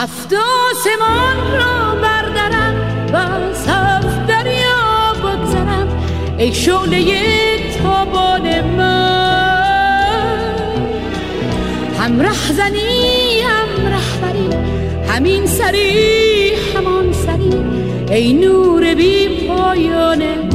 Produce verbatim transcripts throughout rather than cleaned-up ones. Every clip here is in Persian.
هفت آسمان را بردرم و از هفت دریا بگذرم ای شعله تابان من. هم رهزنی هم رهبری، همین سری همان سری ای نور بی پایان من.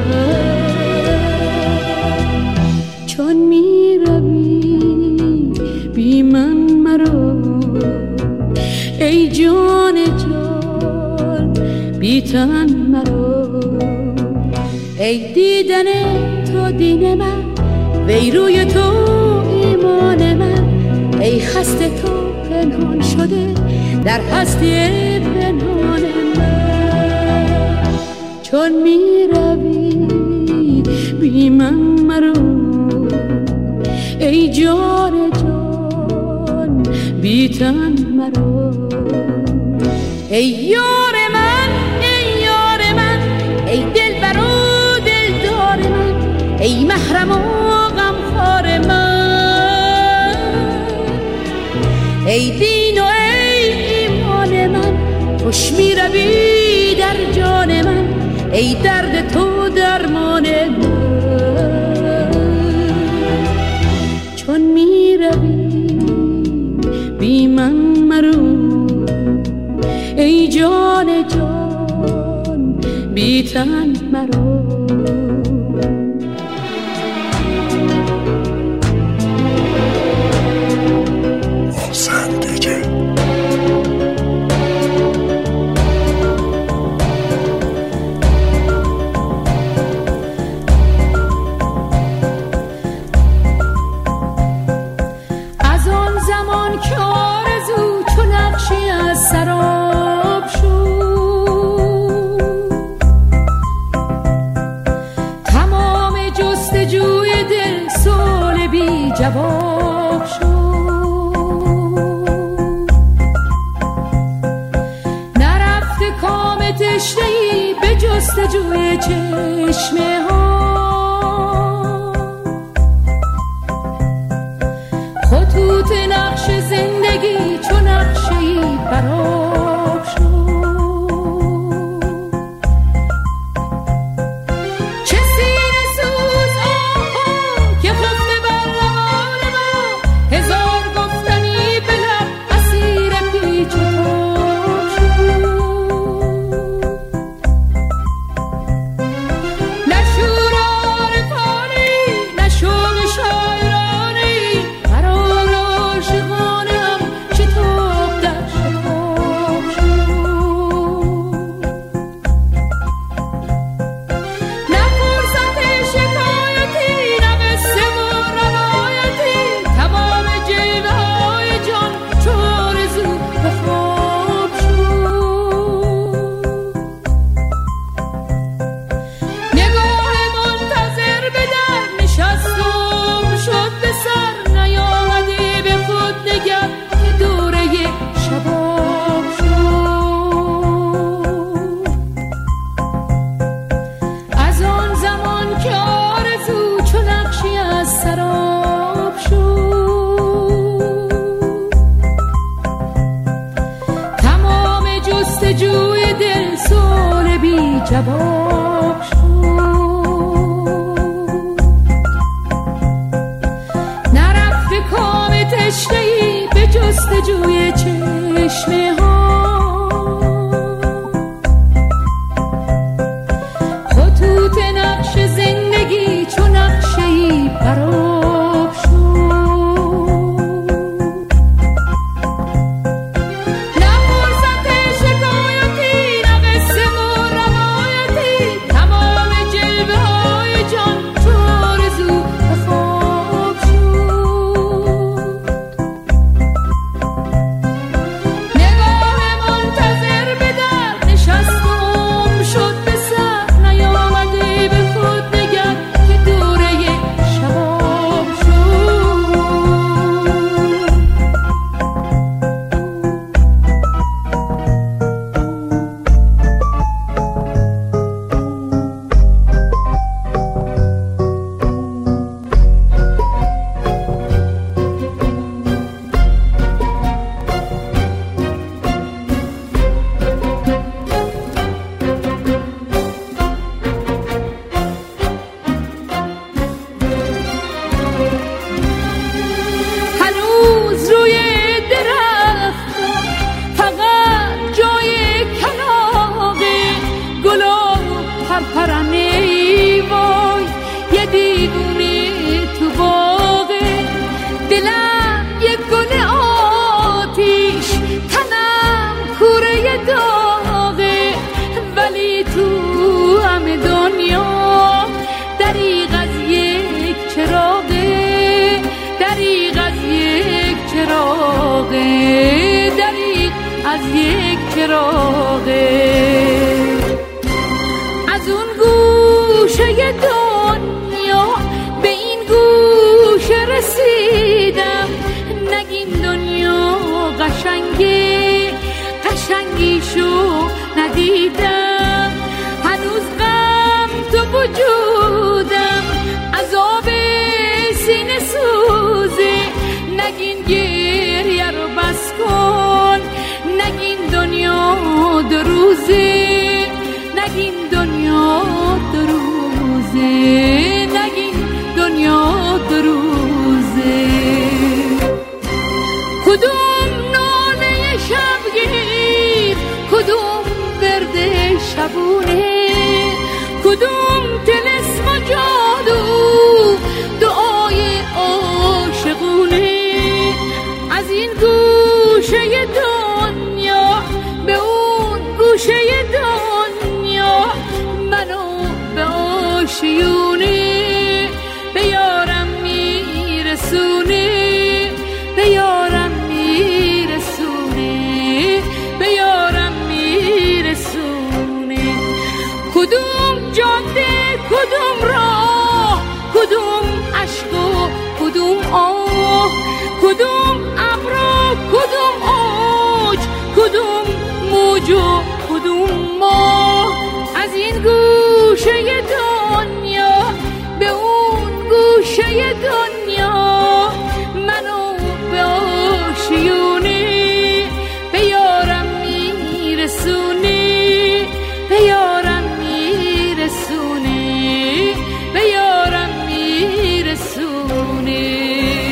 چون می روی بی من مرو ای جان جان بی تن مرو. ای دیدن تو دین من وی روی تو ایمان من. ای خسته تو پنهان شده در هستی پنهان من. چون می روی بی من مرو ای جان جان بی تن مرو. ای یار من ای یار من ای دلبر و دلدار من ای محرم و غمخوار من. ای دین و ای ایمان من خوش می روی در جان من ای درد تو درمان من. چون می روی بی من مرو ای جان جان بی تن مرو. جواب شد نرفته کام تشنه‌ای به جستجوی چشمه ها. خطوط نقش زندگی چو نقشه‌ای براب شد. جواب شد نرفته کام تشنه‌ای به جستجوی چشمه ها. خطوط نقش زندگی چو نقشه‌ای براب شد. نگاه دلم یک گل آتیش، تنم کوره داغه، ولی تو همه دنیا دریغ از یک چراغه، دریغ از یک چراغه، دریغ از یک چراغه. از اون گوشه دنیا به این گوشه رسیدم، نگین دنیا قشنگه، قشنگیشو ندیدم. هنوز غم تو وجودم، عذاب سینه سوزه، نگین گریه رو بس کن، نگین دنیا دو روزه، نگین دنیا دو روزه، نگین دنیا دو روزه. کدوم ناله شبگیر، کدوم ورد شبونه، کدوم طلسم و جادو، دعای عاشقونه. از این گوشه دنیا به اون گوشه دنیا، منو به آشیونه به یارم میرسونه، به یارم میرسونه، به یارم میرسونه. کدوم جاده، کدوم راه، کدوم عشق و کدوم آه، کدوم ابر و کدوم اوج، کدوم موج و کدوم ماه. از این گوشه دنیا به اون گوشه دنیا، منو به آشیونه به یارم میرسونه، به یارم میرسونه، به یارم میرسونه.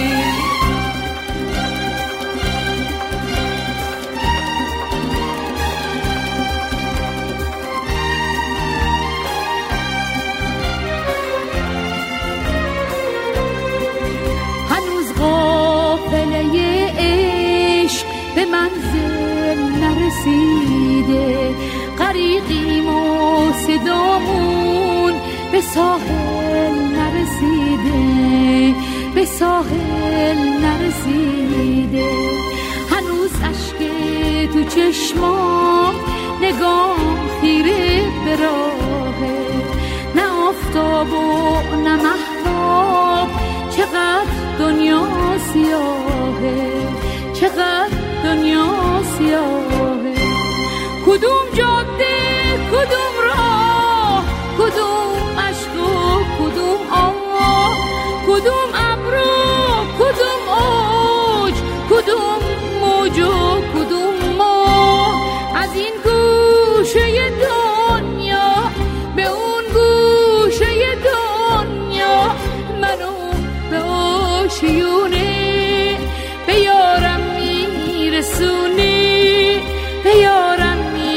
به منزل نرسیده، غریقیم و صدامون به ساحل نرسیده، به ساحل نرسیده. هنوز اشک تو چشمام، نگام خیره به راهه، نه آفتاب و نه مهتاب. چقدر دنیا سیاهه، چقدر دنیا سیاهه. کدوم جاده، کدوم راه، کدوم عشق و کدوم آه، کدوم ابر و کدوم اوج، کدوم موج و کدوم ماه. از این گوشه دنیا به اون گوشه دنیا، منو به آشیونه به یارم میرسونه، به یارم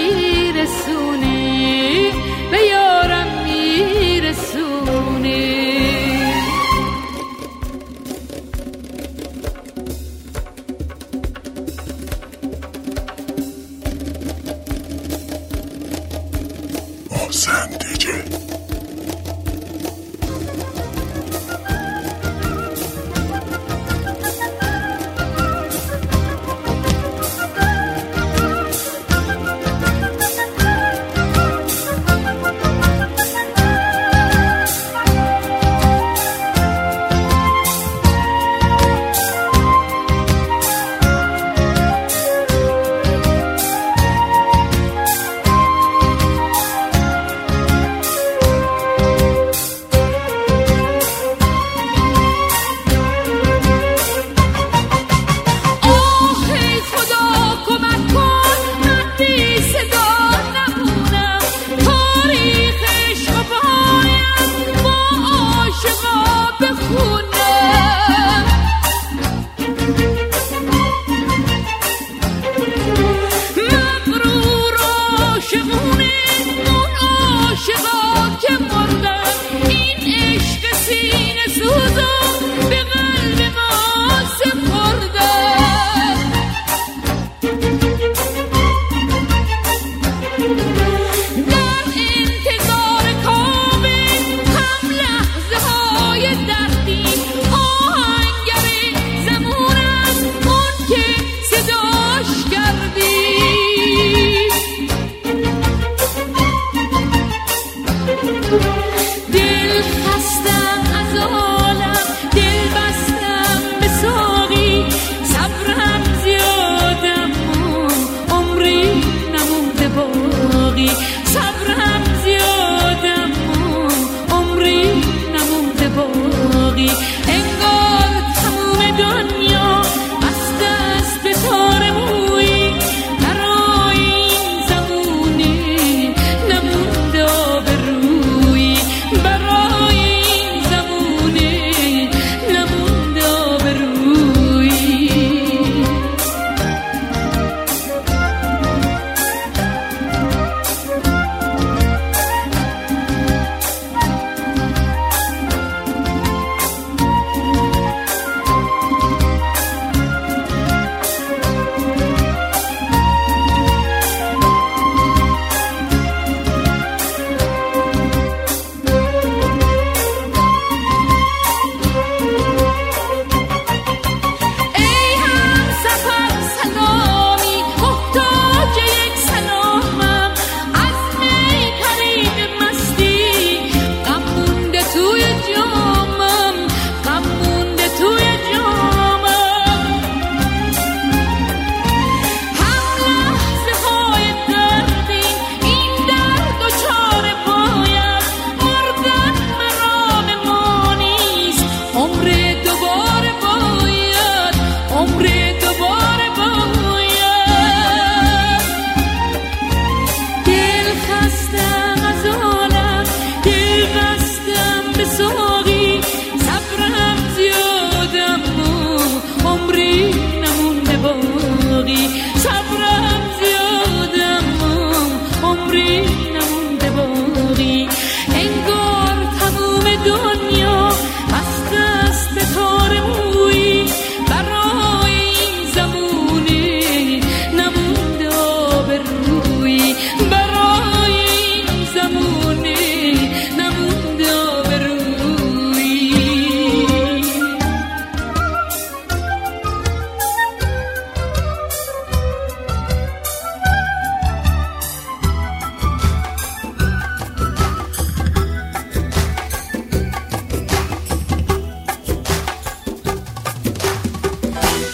میرسونه، به یارم میرسونه. محسن دیجی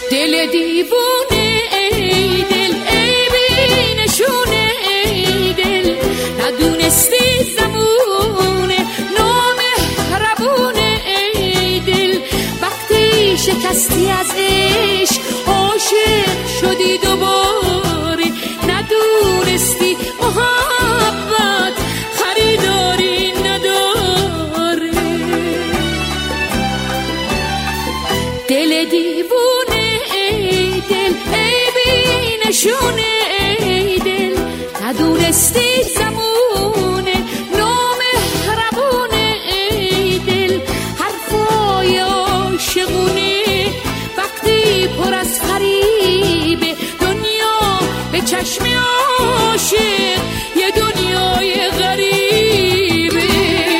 دل دیوونه ای دل ای بی نشونه ای دل ندونستی زمونه نامهربونه ای دل وقتی شکستی از عشق عاشق شدی دوباره ندونستی محبت خریداری نداره دل دیوونه ای دل ای بی نشونه ای دل ندونستی زمونه نامهربونه ای دل حرفای عاشقونه وقتی پر از فریب دنیا به چشم عاشق یه دنیای غریبه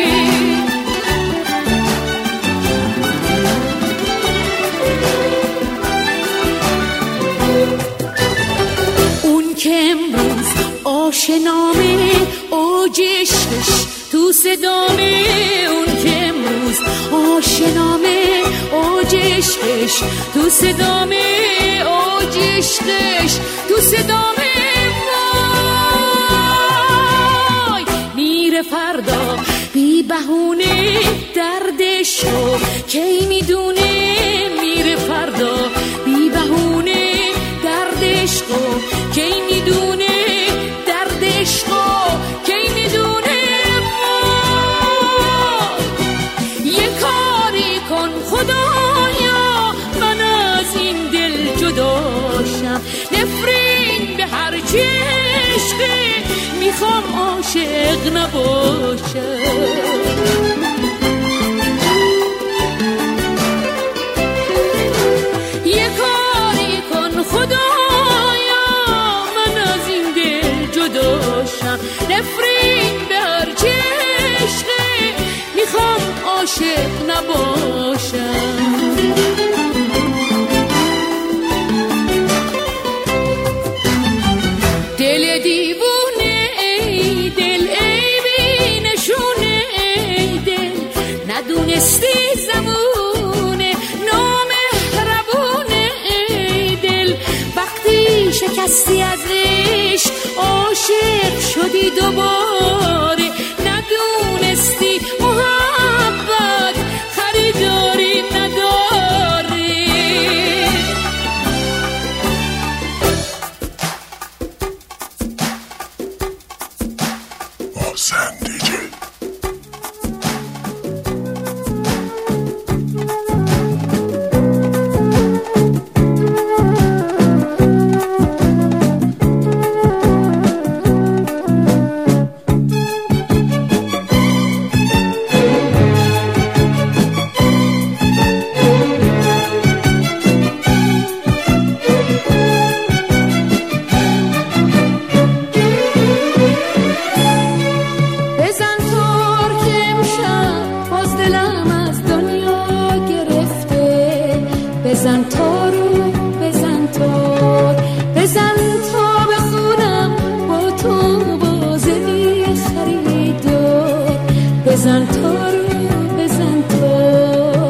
اون که امروز آشنامه اوج عشقش تو صدامه اون که امروز آشنامه اوج عشقش تو صدامه اوج عشقش تو صدامه وای میره فردا بی بهونه دردشو کی میدونه میره فردا بی بهونه دردشو کی میدونه دردشو کی میدونه یه کاری کن خدایا من از این دل جداشم نفرین به هر چی عشقه میخوام عاشق نباشم یه کاری کن خدایا من از این دل جداشم نفرین به هر چی عشقه میخوام عاشق نباشم دل دیوونه ای دل ای بی نشونه ای دل ندونستی زمونه نامهربونه ای دل وقتی شکستی از عشق عاشق شدی دوباره ندونستی محبت خریداری نداره محسن دیجی بزن تا رو بزن تا بزن تا بخونم با تو بازه بی خریدار بزن تا رو بزن تا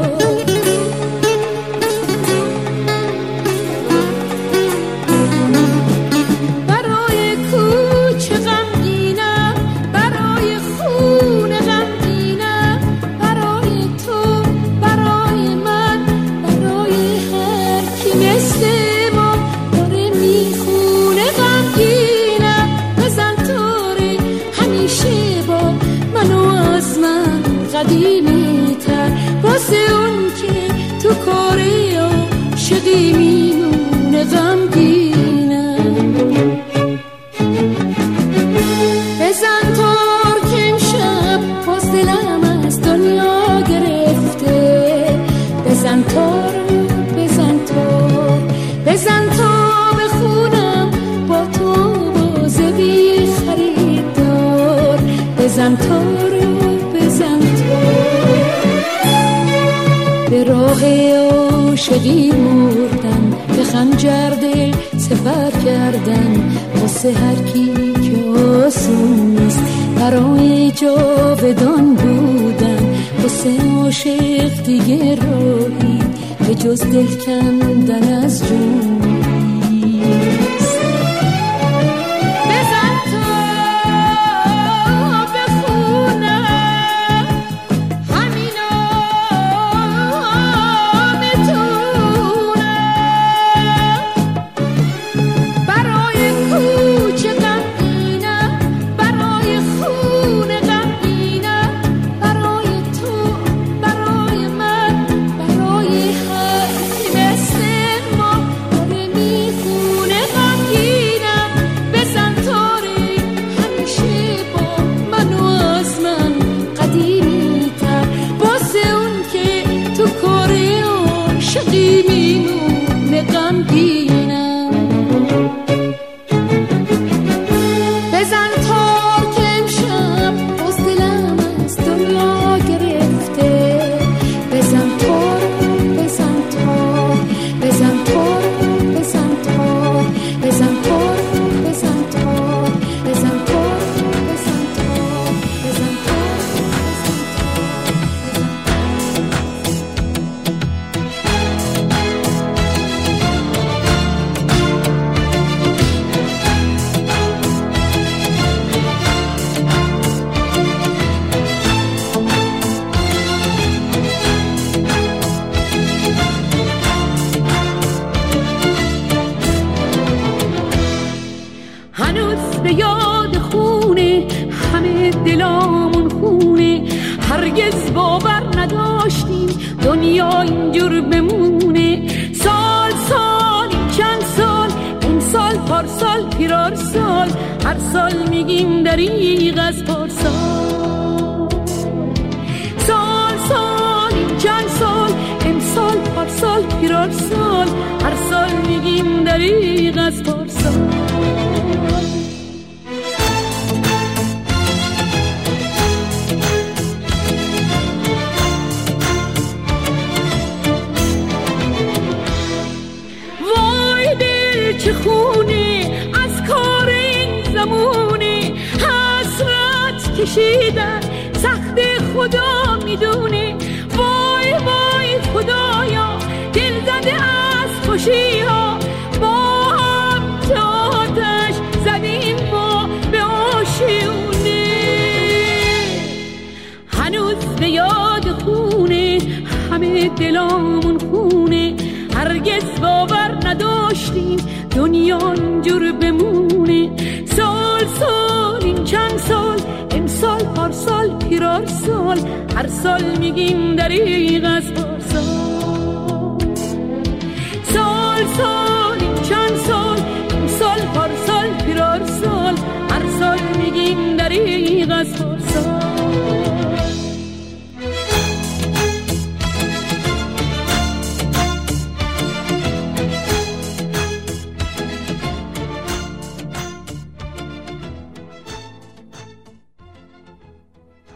برای کوچه غمگینم برای خونه غمگینم برای تو برای من برای هر کی مثل ما داره میخونه غمگینم بزن تاره همیشه با منو از من قدیمی تر واسه اون که تو کاری عاشقی میمونه غمگینم بزن تار که امشب باز دلم از دنیا گرفته بزن تار بزن تار بزن تا بخونم با تو بازه بی خریدار بزن تار بزن تار به راه عاشقی مردم به خنجر دل سپر کردم واسه هر کی که آسون نیست برای جاودان بودم واسه عاشق دیگه راهی به جز دل کندن از جون دریغ از پارسال. سال سال این چند سال، امسال پارسال پیرار سال، هر سال میگیم دریغ از پارسال. وای دل چه خونه از کار این زمونه، حسرت کشیدن سخت خدا میدونه. وای وای خدایا دل زده از خوشی ها، با هم آتش زدیم ما به آشیونه. هنوز به یاد خونه همه دلامون خونه، هرگز باور نداشتیم دنیا اینجور بمونه. سال سال این چند سال، امسال پارسال پیرار سال، هر سال میگیم دریغ از پارسال.